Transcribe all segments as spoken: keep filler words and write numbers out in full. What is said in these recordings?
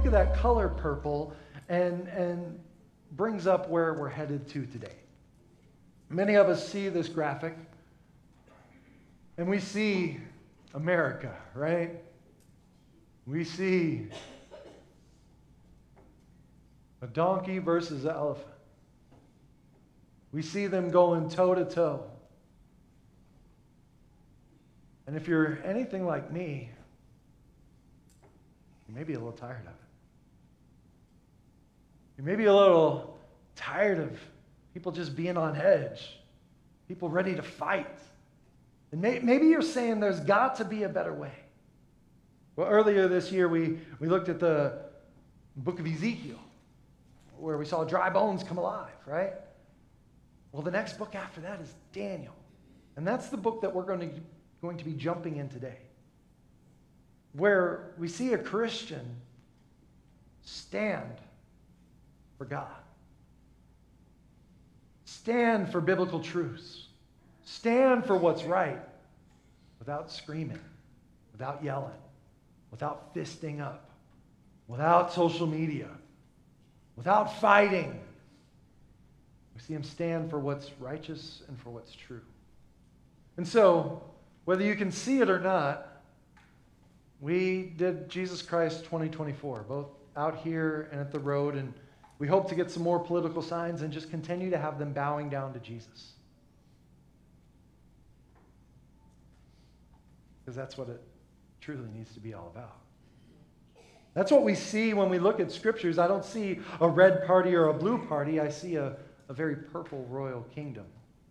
look at that color purple and, and brings up where we're headed to today. Many of us see this graphic, and we see America, right? We see a donkey versus an elephant. We see them going toe to toe. And if you're anything like me, you may be a little tired of it. You may be a little tired of people just being on edge, people ready to fight. And may, maybe you're saying there's got to be a better way. Well, earlier this year, we, we looked at the book of Ezekiel, where we saw dry bones come alive, right? Well, the next book after that is Daniel. And that's the book that we're going to, going to be jumping in today, where we see a Christian stand for God, stand for biblical truths, stand for what's right without screaming, without yelling, without fisting up, without social media, without fighting. We see him stand for what's righteous and for what's true. And so, whether you can see it or not, we did Jesus Christ twenty twenty-four, both out here and at the road, and we hope to get some more political signs and just continue to have them bowing down to Jesus. Because that's what it truly needs to be all about. That's what we see when we look at scriptures. I don't see a red party or a blue party. I see a a very purple royal kingdom.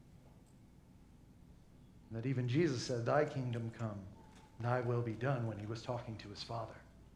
And that even Jesus said, thy kingdom come, thy will be done, when he was talking to his Father.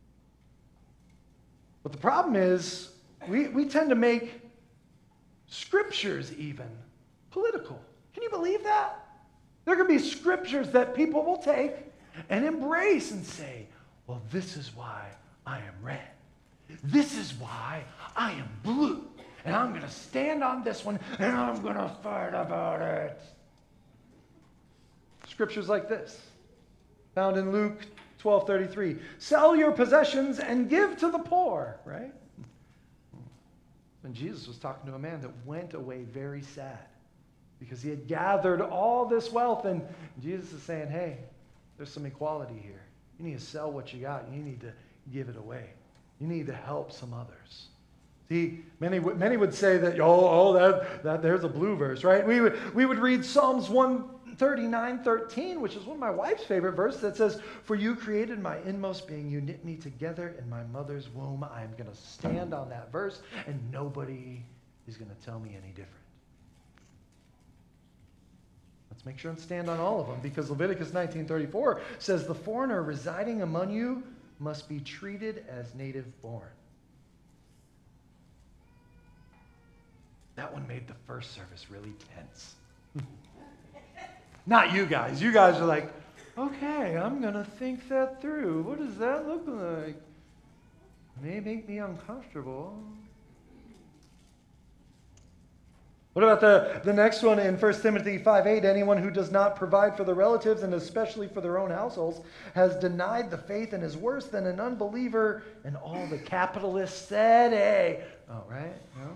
But the problem is, we, we tend to make scriptures even political. Can you believe that? There can be scriptures that people will take and embrace and say, well, this is why I am red. This is why I am blue. And I'm going to stand on this one, and I'm going to fight about it. Scriptures like this, found in Luke twelve thirty-three. Sell your possessions and give to the poor, right? And Jesus was talking to a man that went away very sad because he had gathered all this wealth. And Jesus is saying, hey, there's some equality here. You need to sell what you got. You need to give it away. You need to help some others. See, many, many would say that, oh, oh that, that there's a blue verse, right? We would, we would read Psalms one thirty-nine thirteen, which is one of my wife's favorite verses, that says, for you created my inmost being. You knit me together in my mother's womb. I am going to stand on that verse, and nobody is going to tell me any different. Let's make sure and stand on all of them, because Leviticus nineteen thirty-four says, the foreigner residing among you must be treated as native born. That one made the first service really tense. Not you guys. You guys are like, okay, I'm going to think that through. What does that look like? May make me uncomfortable. What about the, the next one in First Timothy five eight? Anyone who does not provide for their relatives, and especially for their own households, has denied the faith and is worse than an unbeliever. And all the capitalists said, hey. Oh, right? No?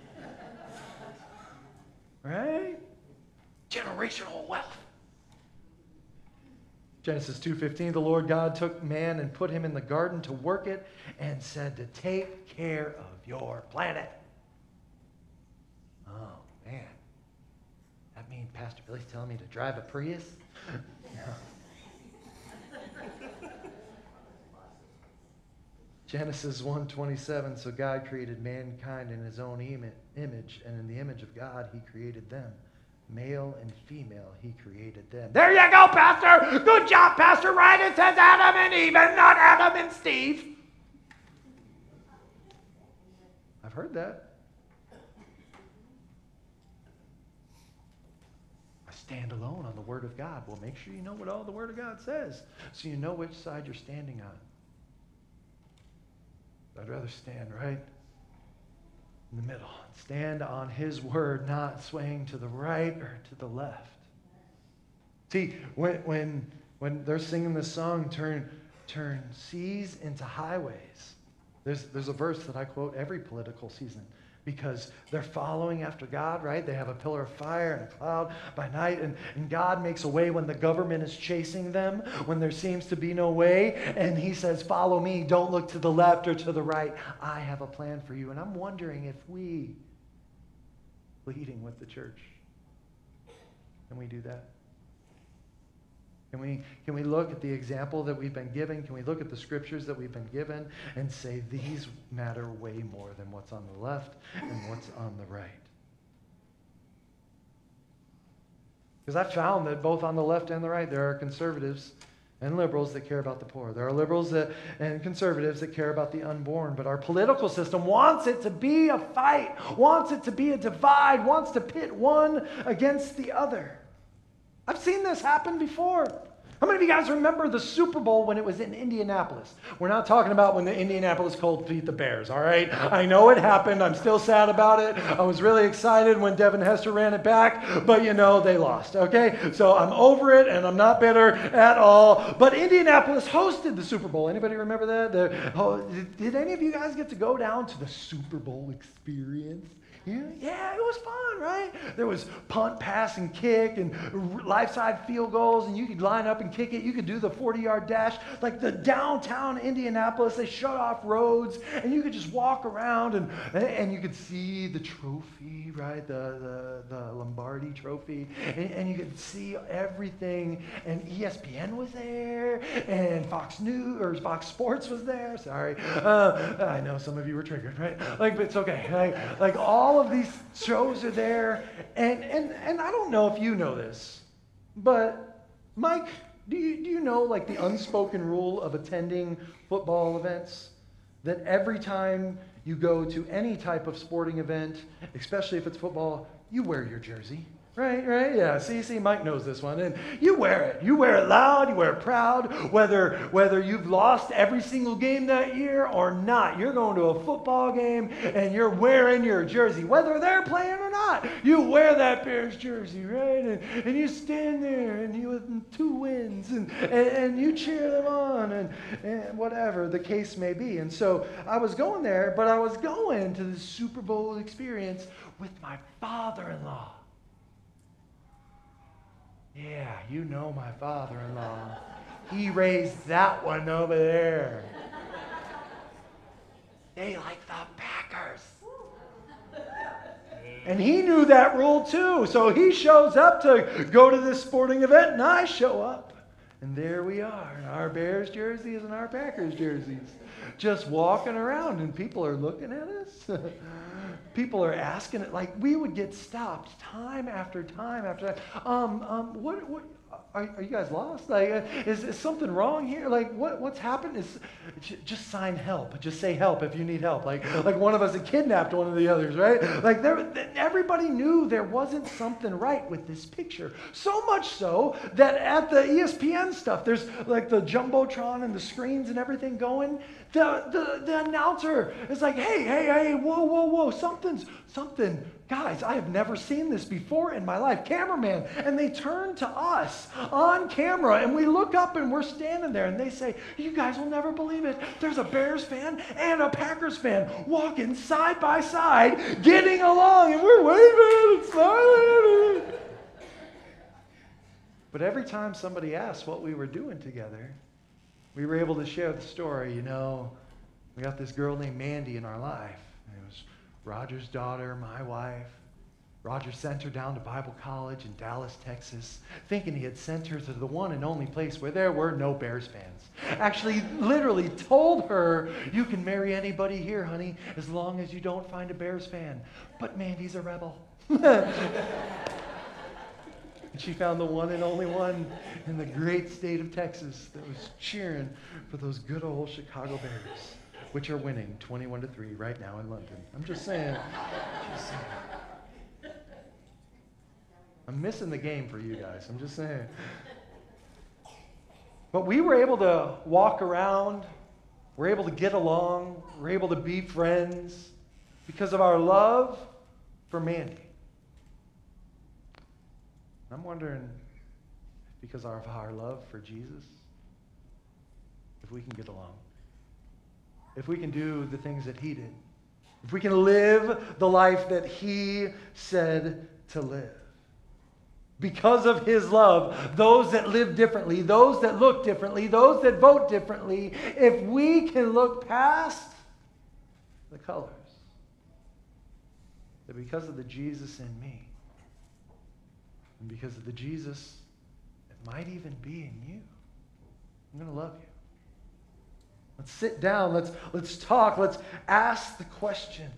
Right? Generational wealth. Genesis two fifteen, the Lord God took man and put him in the garden to work it and said to take care of your planet. Oh, man. That mean Pastor Billy's telling me to drive a Prius? Genesis one twenty-seven, so God created mankind in his own image, and in the image of God he created them. Male and female, he created them. There you go, Pastor! Good job, Pastor! Right, it says Adam and Eve, and not Adam and Steve. I've heard that. I stand alone on the Word of God. Well, make sure you know what all the Word of God says, so you know which side you're standing on. I'd rather stand right in the middle. Stand on his word, not swaying to the right or to the left. See, when when when they're singing this song, turn turn seas into highways. There's, there's a verse that I quote every political season because they're following after God, right? They have a pillar of fire and a cloud by night, and, and God makes a way when the government is chasing them, when there seems to be no way, and he says, follow me, don't look to the left or to the right. I have a plan for you. And I'm wondering if we, leading with the church, can we do that? Can we, can we look at the example that we've been given? Can we look at the scriptures that we've been given and say these matter way more than what's on the left and what's on the right? Because I've found that both on the left and the right, there are conservatives and liberals that care about the poor. There are liberals that, and conservatives that care about the unborn. But our political system wants it to be a fight, wants it to be a divide, wants to pit one against the other. I've seen this happen before. How many of you guys remember the Super Bowl when it was in Indianapolis? We're not talking about when the Indianapolis Colts beat the Bears, all right? I know it happened. I'm still sad about it. I was really excited when Devin Hester ran it back, but you know, they lost, okay? So I'm over it, and I'm not bitter at all. But Indianapolis hosted the Super Bowl. Anybody remember that? The, oh, did, did any of you guys get to go down to the Super Bowl experience? Yeah, yeah, it was fun, right? There was punt, pass, and kick, and life-side field goals, and you could line up and kick it. You could do the forty-yard dash. Like the downtown Indianapolis, they shut off roads, and you could just walk around, and and you could see the trophy, right? The the, the Lombardi trophy, and, and you could see everything. And E S P N was there, and Fox News or Fox Sports was there. Sorry, uh, I know some of you were triggered, right? Like, but it's okay. Like, like all. All of these shows are there, and, and, and I don't know if you know this, but Mike, do you, do you know like the unspoken rule of attending football events? That every time you go to any type of sporting event, especially if it's football, you wear your jersey. Right, right, yeah. See, see, Mike knows this one. And you wear it. You wear it loud, you wear it proud, whether whether you've lost every single game that year or not. You're going to a football game and you're wearing your jersey, whether they're playing or not. You wear that Bears jersey, right? And, and you stand there and you with two wins and, and, and you cheer them on and, and whatever the case may be. And so I was going there, but I was going to the Super Bowl experience with my father-in-law. Yeah, you know my father-in-law. He raised that one over there. They like the Packers. And he knew that rule too. So he shows up to go to this sporting event, and I show up. And there we are, in our Bears jerseys and our Packers jerseys, just walking around, and people are looking at us. People are asking it, like we would get stopped time after time after time. Um, um, what, what, are, are you guys lost? Like, uh, is, is something wrong here? Like, what, what's happened? Is just sign help. Just say help if you need help. Like, like one of us had kidnapped one of the others, right? Like, there, everybody knew there wasn't something right with this picture. So much so that at the E S P N stuff, there's like the jumbotron and the screens and everything going. The, the, the announcer is like, hey, hey, hey, whoa, whoa, whoa, something's, something. Guys, I have never seen this before in my life. Cameraman. And they turn to us on camera, and we look up, and we're standing there, and they say, you guys will never believe it. There's a Bears fan and a Packers fan walking side by side, getting along, and we're waving and smiling. But every time somebody asked what we were doing together, we were able to share the story. You know, we got this girl named Mandy in our life. And it was Roger's daughter, my wife. Roger sent her down to Bible college in Dallas, Texas, thinking he had sent her to the one and only place where there were no Bears fans. Actually, literally told her, you can marry anybody here, honey, as long as you don't find a Bears fan. But Mandy's a rebel. And she found the one and only one in the great state of Texas that was cheering for those good old Chicago Bears, which are winning twenty-one to three right now in London. I'm just saying. Just saying. I'm missing the game for you guys. I'm just saying. But we were able to walk around. We're able to get along. We're able to be friends because of our love for Mandy. I'm wondering, because of our love for Jesus, if we can get along. if we can do the things that he did. If we can live the life that he said to live. Because of his love, those that live differently, those that look differently, those that vote differently, if we can look past the colors, that because of the Jesus in me, and because of the Jesus that might even be in you, I'm going to love you. Let's sit down, let's, let's talk, let's ask the questions.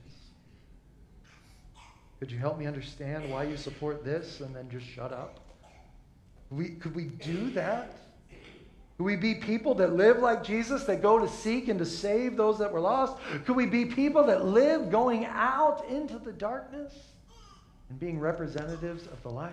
Could you help me understand why you support this and then just shut up? We, could we do that? Could we be people that live like Jesus, that go to seek and to save those that were lost? Could we be people that live going out into the darkness and being representatives of the light?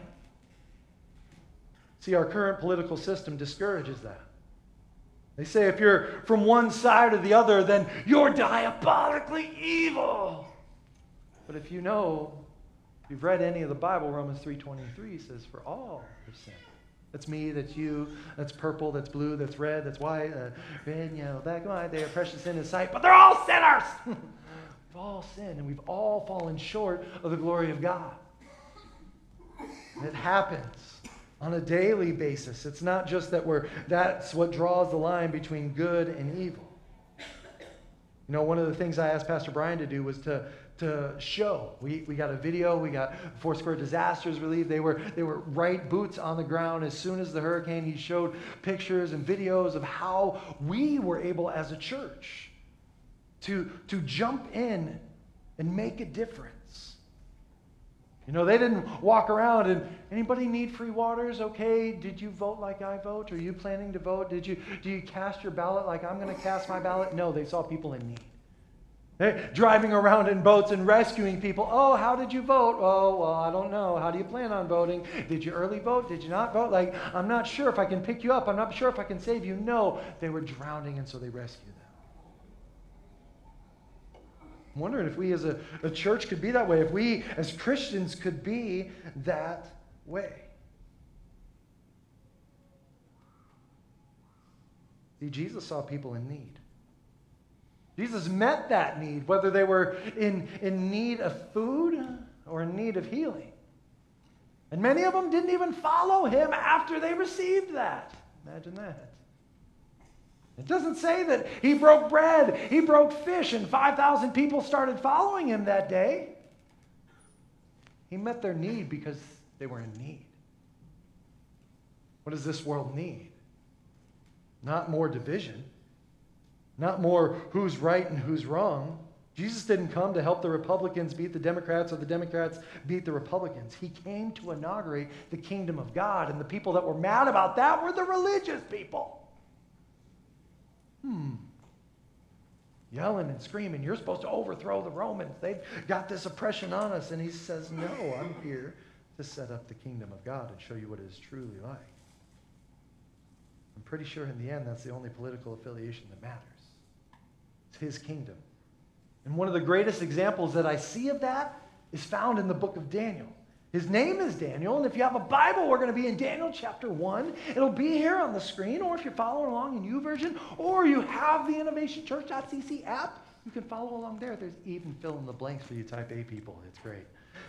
See, our current political system discourages that. They say if you're from one side or the other, then you're diabolically evil. But if you know, if you've read any of the Bible, Romans three twenty-three says, for all have sinned. That's me, that's you, that's purple, that's blue, that's red, that's white, uh, red, yellow, black, white. They are precious in his sight, but they're all sinners. We've all sinned, and we've all fallen short of the glory of God. And it happens on a daily basis. It's not just that we're, that's what draws the line between good and evil. You know, one of the things I asked Pastor Brian to do was to, to show. We, we got a video, we got Foursquare Disasters Relief. They were, they were right boots on the ground as soon as the hurricane. He showed pictures and videos of how we were able as a church to, to jump in and make a difference. You know, they didn't walk around and, anybody need free waters? Okay, did you vote like I vote? Are you planning to vote? Did you, do you cast your ballot like I'm going to cast my ballot? No, they saw people in need. They're driving around in boats and rescuing people. Oh, how did you vote? Oh, well, I don't know. How do you plan on voting? Did you early vote? Did you not vote? Like, I'm not sure if I can pick you up. I'm not sure if I can save you. No, they were drowning, and so they rescued them. I'm wondering if we as a, a church could be that way, if we as Christians could be that way. See, Jesus saw people in need. Jesus met that need, whether they were in, in need of food or in need of healing. And many of them didn't even follow him after they received that. Imagine that. It doesn't say that he broke bread, he broke fish, and five thousand people started following him that day. He met their need because they were in need. What does this world need? Not more division. Not more who's right and who's wrong. Jesus didn't come to help the Republicans beat the Democrats or the Democrats beat the Republicans. He came to inaugurate the kingdom of God, and the people that were mad about that were the religious people. Hmm. Yelling and screaming, you're supposed to overthrow the Romans. They've got this oppression on us. And he says, no, I'm here to set up the kingdom of God and show you what it is truly like. I'm pretty sure in the end that's the only political affiliation that matters. It's his kingdom. And one of the greatest examples that I see of that is found in the book of Daniel. His name is Daniel, and if you have a Bible, we're going to be in Daniel chapter one. It'll be here on the screen, or if you're following along in YouVersion, or you have the innovation church dot c c app, you can follow along there. There's even fill in the blanks for you type A people. It's great.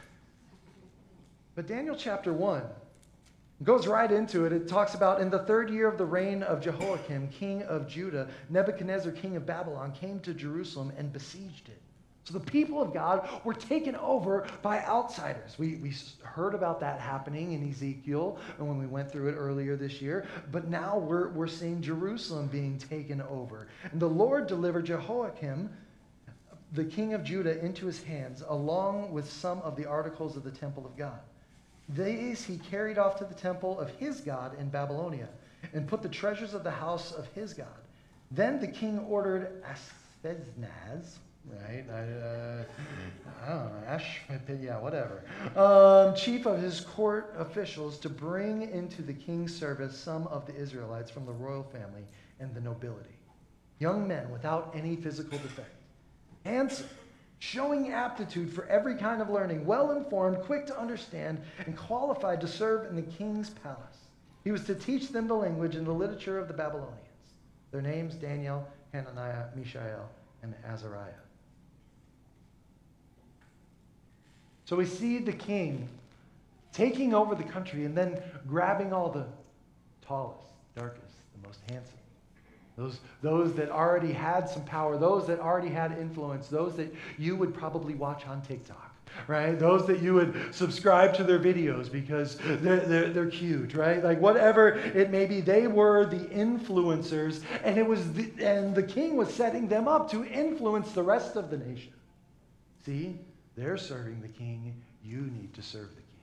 But Daniel chapter one goes right into it. It talks about in the third year of the reign of Jehoiakim, king of Judah, Nebuchadnezzar, king of Babylon, came to Jerusalem and besieged it. So the people of God were taken over by outsiders. We, we heard about that happening in Ezekiel and when we went through it earlier this year. But now we're, we're seeing Jerusalem being taken over. And the Lord delivered Jehoiakim, the king of Judah, into his hands, along with some of the articles of the temple of God. These he carried off to the temple of his God in Babylonia and put the treasures of the house of his God. Then the king ordered Ashpenaz, right? I, uh, I don't know. Ash, yeah, whatever. Um, chief of his court officials to bring into the king's service some of the Israelites from the royal family and the nobility. Young men without any physical defect. Handsome, showing aptitude for every kind of learning, well-informed, quick to understand, and qualified to serve in the king's palace. He was to teach them the language and the literature of the Babylonians. Their names, Daniel, Hananiah, Mishael, and Azariah. So we see the king taking over the country and then grabbing all the tallest, darkest, the most handsome. Those, those that already had some power, those that already had influence, those that you would probably watch on TikTok, right? Those that you would subscribe to their videos because they're, they're, they're cute, right? Like whatever it may be, they were the influencers, and it was the, and the king was setting them up to influence the rest of the nation. See, they're serving the king. You need to serve the king.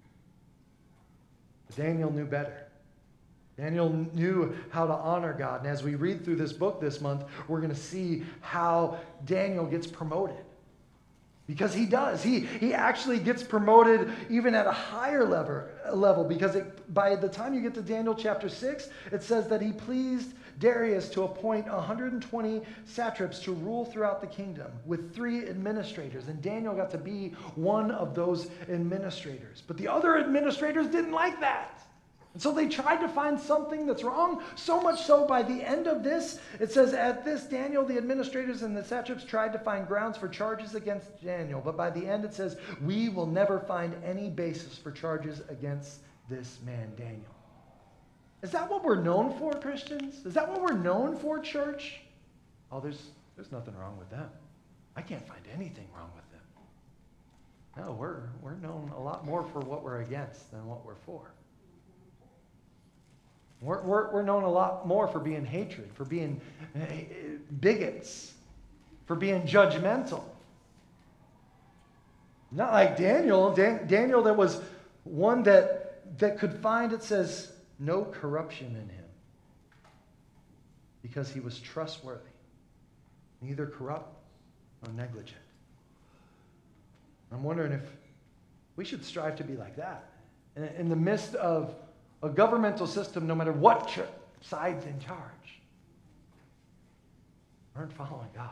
But Daniel knew better. Daniel knew how to honor God. And as we read through this book this month, we're going to see how Daniel gets promoted. Because he does. He, he actually gets promoted even at a higher level, level because it, by the time you get to Daniel chapter six, it says that he pleased Darius to appoint one hundred twenty satraps to rule throughout the kingdom with three administrators. And Daniel got to be one of those administrators. But the other administrators didn't like that. And so they tried to find something that's wrong, so much so by the end of this, it says, at this, Daniel, the administrators and the satraps tried to find grounds for charges against Daniel. But by the end, it says, we will never find any basis for charges against this man, Daniel. Is that what we're known for, Christians? Is that what we're known for, church? Oh, there's, there's nothing wrong with them. I can't find anything wrong with them. No, we're, we're known a lot more for what we're against than what we're for. We're, we're, we're known a lot more for being hatred, for being bigots, for being judgmental. Not like Daniel. Dan, Daniel, that was one that, that could find, it says, no corruption in him. Because he was trustworthy, neither corrupt nor negligent. I'm wondering if we should strive to be like that. In, in the midst of a governmental system, no matter what ch- side's in charge, aren't following God.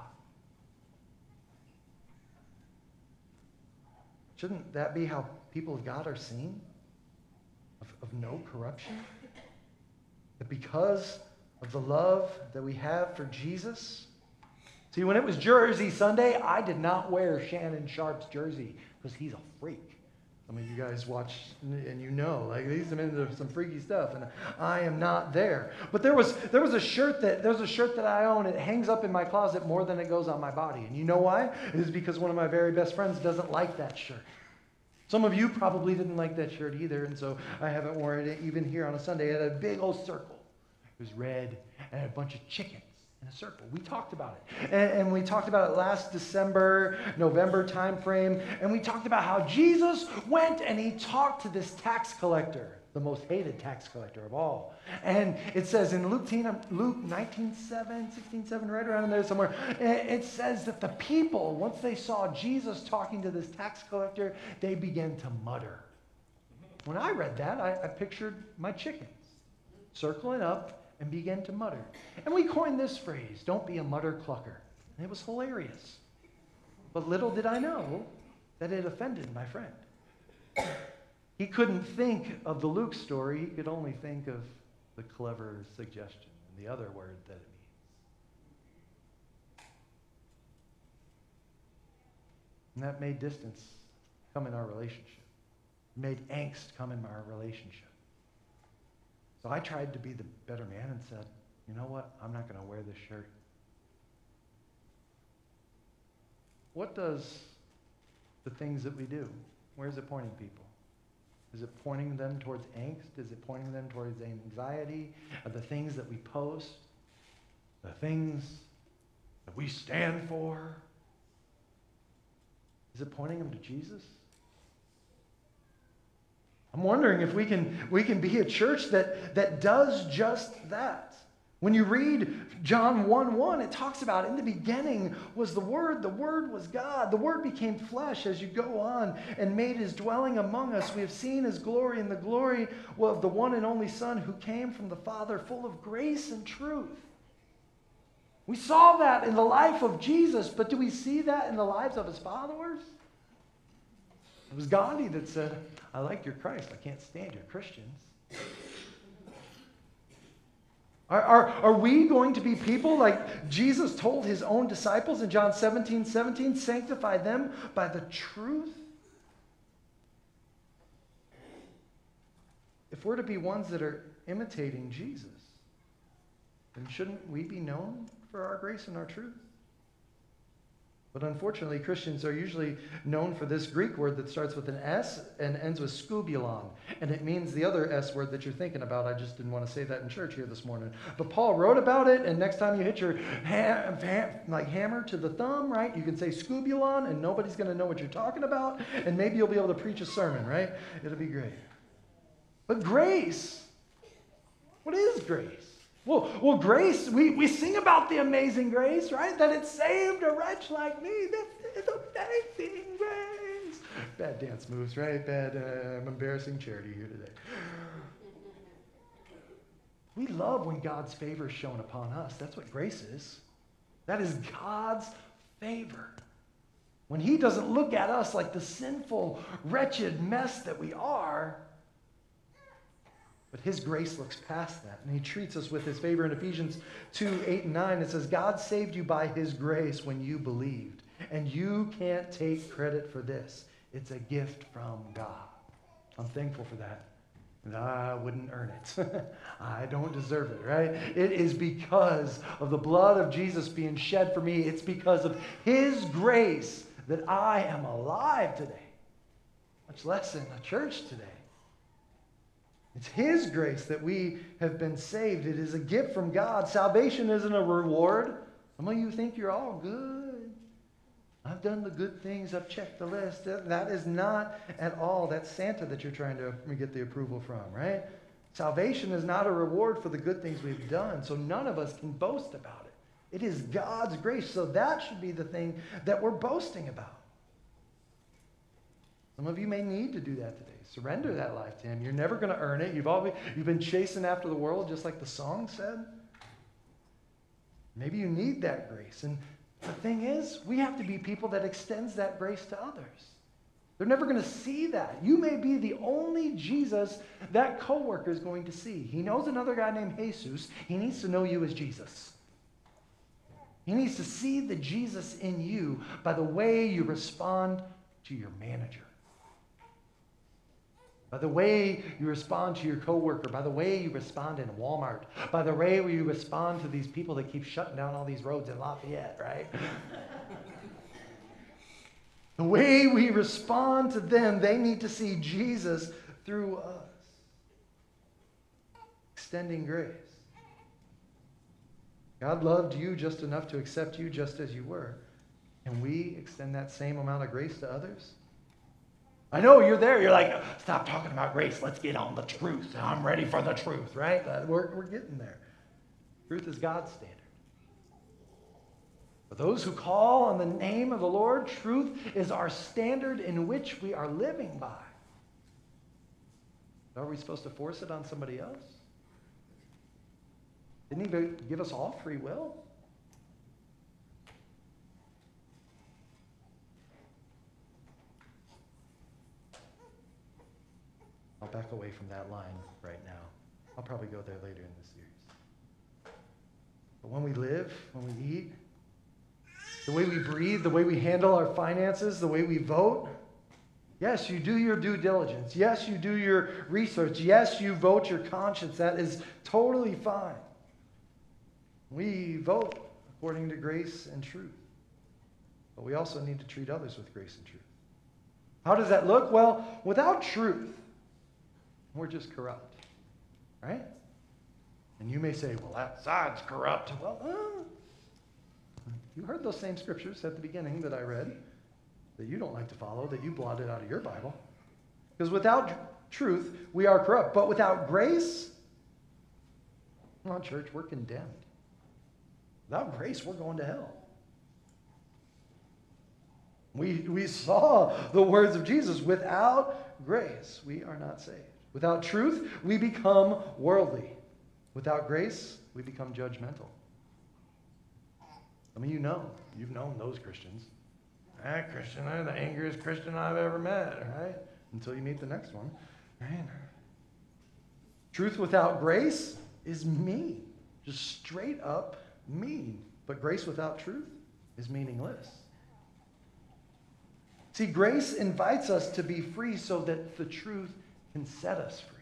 Shouldn't that be how people of God are seen? Of, of no corruption? That because of the love that we have for Jesus? See, when it was Jersey Sunday, I did not wear Shannon Sharp's jersey because he's a freak. I mean, you guys watch and you know, like he's into some freaky stuff, and I am not there. But there was there was a shirt that there's a shirt that I own. It hangs up in my closet more than it goes on my body, and you know why? It is because one of my very best friends doesn't like that shirt. Some of you probably didn't like that shirt either, and so I haven't worn it even here on a Sunday. It had a big old circle. It was red and had a bunch of chickens in a circle. We talked about it. And, and we talked about it last December, November time frame. And we talked about how Jesus went and he talked to this tax collector, the most hated tax collector of all. And it says in Luke, Luke nineteen seven, sixteen seven, right around in there somewhere, it says that the people, once they saw Jesus talking to this tax collector, they began to mutter. When I read that, I, I pictured my chickens circling up and began to mutter. And we coined this phrase, don't be a mutter clucker. And it was hilarious. But little did I know that it offended my friend. He couldn't think of the Luke story. He could only think of the clever suggestion and the other word that it means. And that made distance come in our relationship. It made angst come in our relationship. So I tried to be the better man and said, you know what? I'm not going to wear this shirt. What does the things that we do, where is it pointing people? Is it pointing them towards angst? Is it pointing them towards anxiety? Are the things that we post, the things that we stand for, is it pointing them to Jesus? I'm wondering if we can, we can be a church that, that does just that. When you read John one one, it talks about in the beginning was the Word, the Word was God. The Word became flesh as you go on and made his dwelling among us. We have seen his glory, and the glory of the one and only Son who came from the Father, full of grace and truth. We saw that in the life of Jesus, but do we see that in the lives of his followers? It was Gandhi that said, I like your Christ, I can't stand your Christians. Are, are, are we going to be people like Jesus told his own disciples in John seventeen seventeen, sanctify them by the truth? If we're to be ones that are imitating Jesus, then shouldn't we be known for our grace and our truth? But unfortunately, Christians are usually known for this Greek word that starts with an S and ends with skubulon. And it means the other S word that you're thinking about. I just didn't want to say that in church here this morning. But Paul wrote about it, and next time you hit your ha- ha- like hammer to the thumb, right, you can say skubulon, and nobody's going to know what you're talking about. And maybe you'll be able to preach a sermon, right? It'll be great. But grace, what is grace? Well, well, grace, we, we sing about the amazing grace, right? That it saved a wretch like me. This is amazing grace. Bad dance moves, right? Bad, uh, I'm embarrassing charity here today. We love when God's favor is shown upon us. That's what grace is. That is God's favor. When he doesn't look at us like the sinful, wretched mess that we are, but his grace looks past that, and he treats us with his favor. In Ephesians two, eight, and nine, it says, God saved you by his grace when you believed, and you can't take credit for this. It's a gift from God. I'm thankful for that. And I wouldn't earn it. I don't deserve it, right? It is because of the blood of Jesus being shed for me. It's because of his grace that I am alive today, much less in a church today. It's his grace that we have been saved. It is a gift from God. Salvation isn't a reward. Some of you think you're all good. I've done the good things. I've checked the list. That is not at all. That's Santa that you're trying to get the approval from, right? Salvation is not a reward for the good things we've done, so none of us can boast about it. It is God's grace, so that should be the thing that we're boasting about. Some of you may need to do that today. Surrender that life to him. You're never going to earn it. You've always, you've been chasing after the world, just like the song said. Maybe you need that grace. And the thing is, we have to be people that extends that grace to others. They're never going to see that. You may be the only Jesus that coworker is going to see. He knows another guy named Jesus. He needs to know you as Jesus. He needs to see the Jesus in you by the way you respond to your manager. By the way you respond to your coworker, by the way you respond in Walmart, by the way you respond to these people that keep shutting down all these roads in Lafayette, right? The way we respond to them, they need to see Jesus through us. Extending grace. God loved you just enough to accept you just as you were. Can we extend that same amount of grace to others? I know you're there. You're like, stop talking about grace. Let's get on the truth. I'm ready for the truth, right? We're, we're getting there. Truth is God's standard. For those who call on the name of the Lord, truth is our standard in which we are living by. Are we supposed to force it on somebody else? Didn't he give us all free will? I'll back away from that line right now. I'll probably go there later in the series. But when we live, when we eat, the way we breathe, the way we handle our finances, the way we vote, yes, you do your due diligence. Yes, you do your research. Yes, you vote your conscience. That is totally fine. We vote according to grace and truth. But we also need to treat others with grace and truth. How does that look? Well, without truth, we're just corrupt, right? And you may say, well, that side's corrupt. Well, uh, you heard those same scriptures at the beginning that I read that you don't like to follow, that you blotted out of your Bible. Because without truth, we are corrupt. But without grace, come on, church, we're condemned. Without grace, we're going to hell. We, we saw the words of Jesus. Without grace, we are not saved. Without truth, we become worldly. Without grace, we become judgmental. Some of you know. You've known those Christians. That Christian, they're the angriest Christian I've ever met, right? Until you meet the next one, right? Truth without grace is me. just straight up mean. But grace without truth is meaningless. See, grace invites us to be free so that the truth can set us free.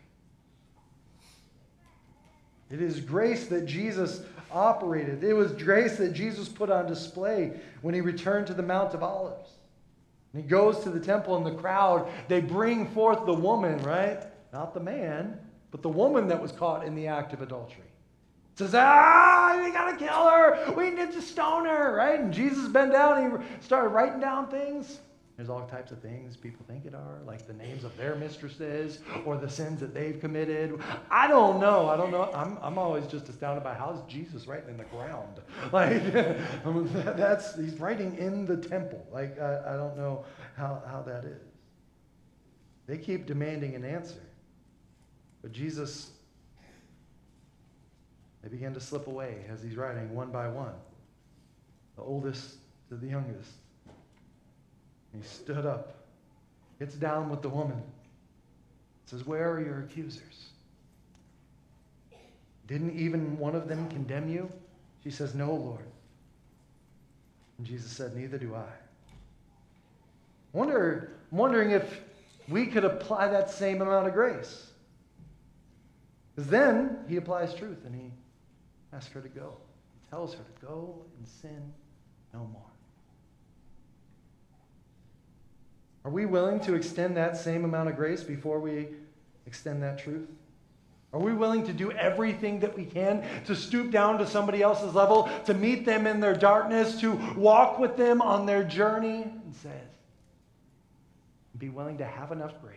It is grace that Jesus operated. It was grace that Jesus put on display when he returned to the Mount of Olives. And he goes to the temple and the crowd, they bring forth the woman, right? Not the man, but the woman that was caught in the act of adultery. It says, ah, we got to kill her. We need to stone her, right? And Jesus bent down and he started writing down things. There's all types of things people think it are, like the names of their mistresses or the sins that they've committed. I don't know. I don't know. I'm, I'm always just astounded by how's Jesus writing in the ground. Like, that's, he's writing in the temple. Like, I, I don't know how, how that is. They keep demanding an answer. But Jesus, they begin to slip away as he's writing one by one, the oldest to the youngest. He stood up, gets down with the woman, says, where are your accusers? Didn't even one of them condemn you? She says, no, Lord. And Jesus said, neither do I. Wonder, I'm wondering if we could apply that same amount of grace. Because then he applies truth and he asks her to go. He tells her to go and sin no more. Are we willing to extend that same amount of grace before we extend that truth? Are we willing to do everything that we can to stoop down to somebody else's level, to meet them in their darkness, to walk with them on their journey? And says, be willing to have enough grace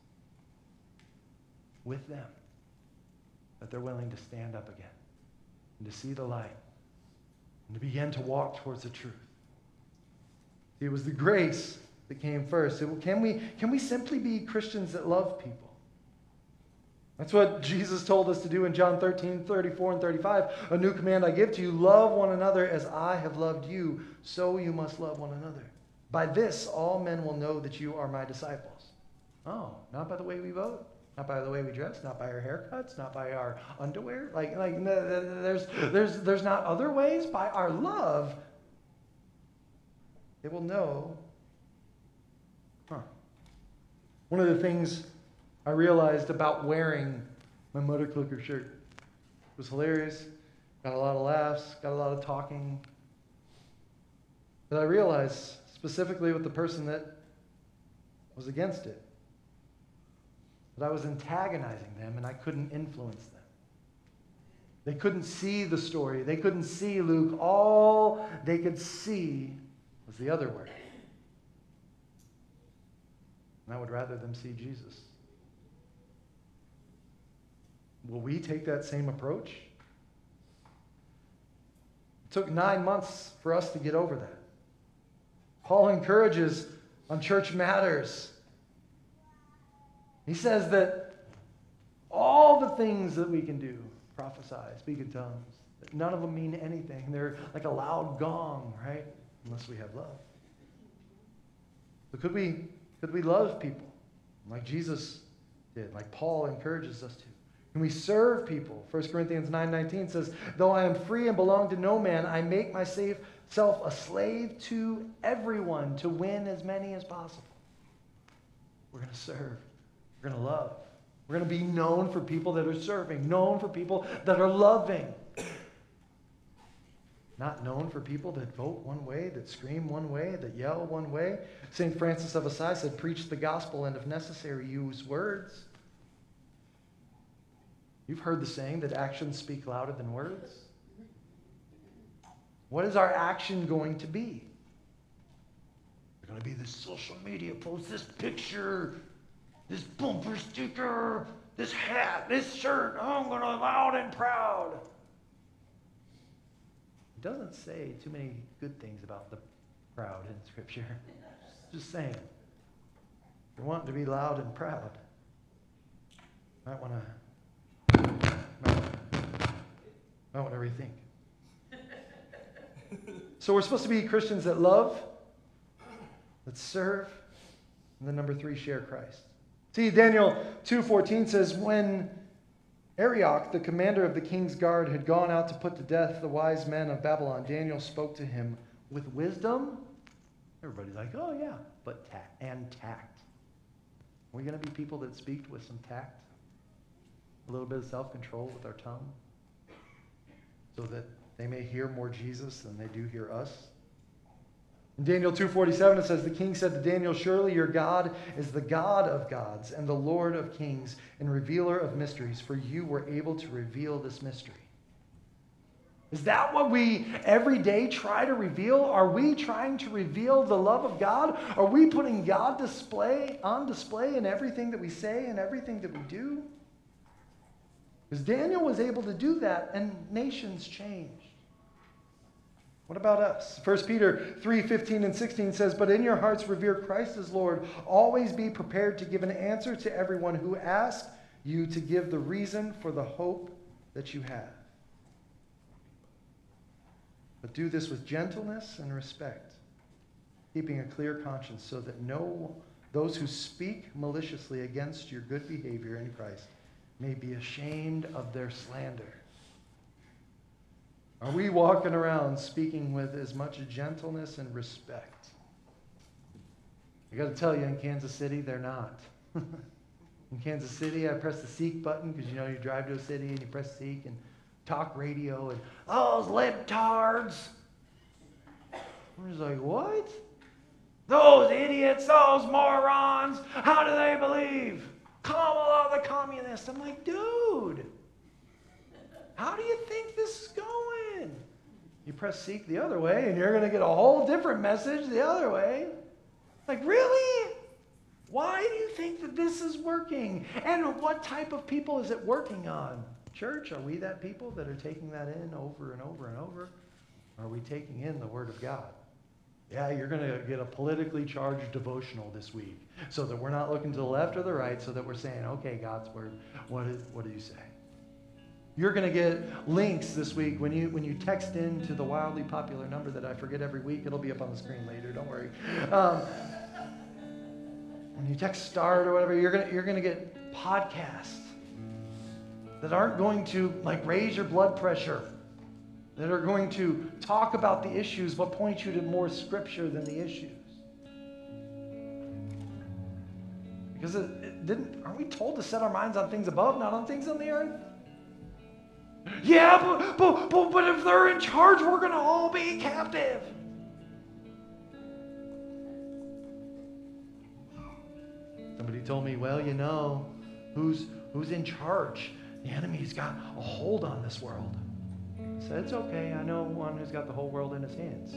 with them that they're willing to stand up again and to see the light and to begin to walk towards the truth. It was the grace that came first. It, can we, can we simply be Christians that love people? That's what Jesus told us to do in John thirteen, thirty-four and thirty-five. A new command I give to you, love one another as I have loved you, so you must love one another. By this, all men will know that you are my disciples. Oh, not by the way we vote, not by the way we dress, not by our haircuts, not by our underwear. Like, like there's, there's, there's not other ways. By our love, they will know. Huh. One of the things I realized about wearing my Mudder Clicker shirt, it was hilarious, got a lot of laughs, got a lot of talking. But I realized, specifically with the person that was against it, that I was antagonizing them and I couldn't influence them. They couldn't see the story. They couldn't see Luke. All they could see was the other way. And I would rather them see Jesus. Will we take that same approach? It took nine months for us to get over that. Paul encourages on Church Matters. He says that all the things that we can do, prophesy, speak in tongues, that none of them mean anything. They're like a loud gong, right? Unless we have love. So could we, could we love people like Jesus did, like Paul encourages us to? Can we serve people? First Corinthians nine nineteen says, though I am free and belong to no man, I make myself a slave to everyone to win as many as possible. We're going to serve. We're going to love. We're going to be known for people that are serving, known for people that are loving. Not known for people that vote one way, that scream one way, that yell one way. Saint Francis of Assisi said, preach the gospel and if necessary, use words. You've heard the saying that actions speak louder than words. What is our action going to be? It's going to be this social media post, this picture, this bumper sticker, this hat, this shirt. Oh, I'm going to loud and proud. It doesn't say too many good things about the proud in Scripture. Just saying. If you're wanting to be loud and proud, you might want to I want to rethink. So we're supposed to be Christians that love, that serve, and then number three, share Christ. See, Daniel two fourteen says, when Arioch, the commander of the king's guard, had gone out to put to death the wise men of Babylon. Daniel spoke to him with wisdom. Everybody's like, oh yeah, but tact and tact. Are we going to be people that speak with some tact? A little bit of self-control with our tongue? So that they may hear more Jesus than they do hear us? In Daniel two forty-seven, it says, the king said to Daniel, surely your God is the God of gods and the Lord of kings and revealer of mysteries, for you were able to reveal this mystery. Is that what we every day try to reveal? Are we trying to reveal the love of God? Are we putting God display on display in everything that we say and everything that we do? Because Daniel was able to do that, and nations changed. What about us? First Peter three fifteen and sixteen says, but in your hearts revere Christ as Lord. Always be prepared to give an answer to everyone who asks you to give the reason for the hope that you have. But do this with gentleness and respect, keeping a clear conscience, so that no those who speak maliciously against your good behavior in Christ may be ashamed of their slander. Are we walking around speaking with as much gentleness and respect? I got to tell you, in Kansas City, they're not. In Kansas City, I press the seek button because, you know, you drive to a city and you press seek and talk radio and, oh, those libtards. I'm just like, what? Those idiots, those morons, how do they believe? Kamala, the communist. I'm like, dude, how do you think this is going? You press seek the other way, and you're going to get a whole different message the other way. Like, really? Why do you think that this is working? And what type of people is it working on? Church, are we that people that are taking that in over and over and over? Are we taking in the Word of God? Yeah, you're going to get a politically charged devotional this week so that we're not looking to the left or the right, so that we're saying, okay, God's Word, what, is, what do you say? You're going to get links this week when you when you text into the wildly popular number that I forget every week. It'll be up on the screen later, don't worry. Um, when you text start or whatever, you're going to, you're going to get podcasts that aren't going to like raise your blood pressure, that are going to talk about the issues but point you to more scripture than the issues. Because it, it didn't, aren't we told to set our minds on things above, not on things on the earth? Yeah, but, but, but, but if they're in charge, we're going to all be captive. Somebody told me, well, you know, who's, who's in charge? The enemy's got a hold on this world. I said, it's okay. I know one who's got the whole world in his hands.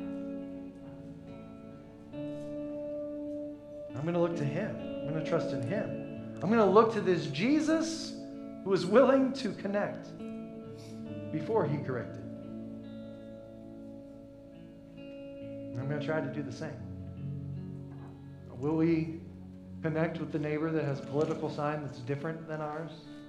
I'm going to look to him. I'm going to trust in him. I'm going to look to this Jesus who is willing to connect before he corrected. I'm going to try to do the same. Will we connect with the neighbor that has a political sign that's different than ours?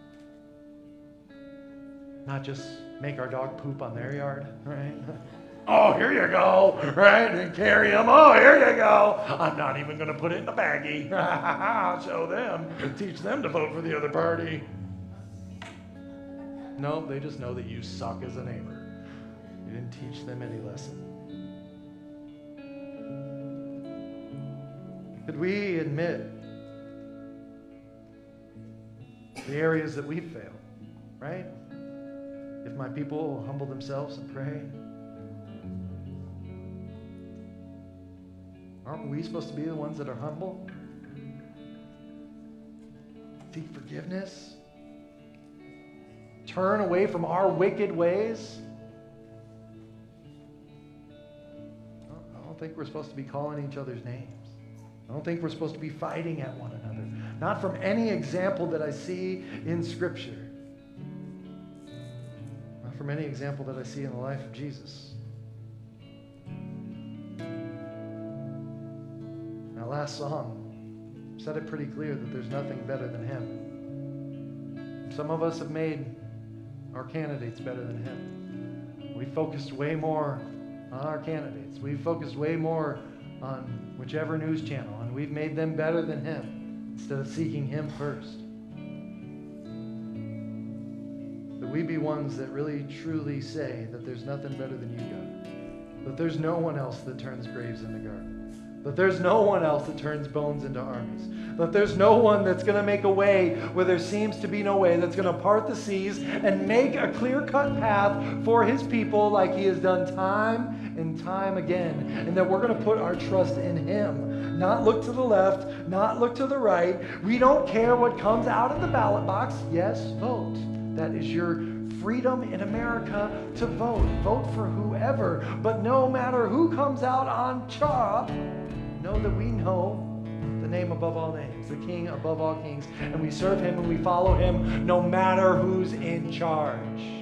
Not just make our dog poop on their yard, right? Oh, here you go, right? And carry them. Oh, here you go. I'm not even going to put it in a baggie. I'll show them. Teach them to vote for the other party. No, they just know that you suck as a neighbor. You didn't teach them any lesson. Could we admit the areas that we fail, right? If my people will humble themselves and pray. Aren't we supposed to be the ones that are humble? Seek forgiveness. Turn away from our wicked ways. I don't think we're supposed to be calling each other's names. I don't think we're supposed to be fighting at one another. Not from any example that I see in Scripture. Not from any example that I see in the life of Jesus. That last song said it pretty clear that there's nothing better than him. Some of us have made our candidates better than him. We focused way more on our candidates. We've focused way more on whichever news channel, and we've made them better than him instead of seeking him first. we be ones that really truly say that there's nothing better than you, God. That there's no one else that turns graves into gardens. That there's no one else that turns bones into armies. That there's no one that's going to make a way where there seems to be no way, that's going to part the seas and make a clear-cut path for his people like he has done time and time again. And that we're going to put our trust in him. Not look to the left, not look to the right. We don't care what comes out of the ballot box. Yes, vote. That is your freedom in America to vote. Vote for whoever. But no matter who comes out on top, know that we know the name above all names, the King above all kings, and we serve him and we follow him no matter who's in charge.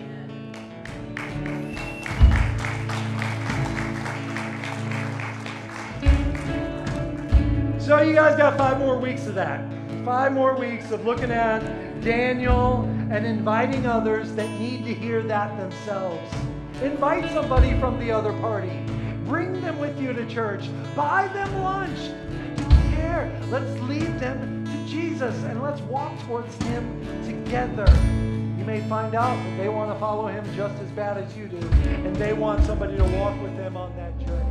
So you guys got five more weeks of that. Five more weeks of looking at Daniel and inviting others that need to hear that themselves. Invite somebody from the other party. Bring them with you to church. Buy them lunch. Don't care. Let's lead them to Jesus and let's walk towards him together. You may find out that they want to follow him just as bad as you do, and they want somebody to walk with them on that journey.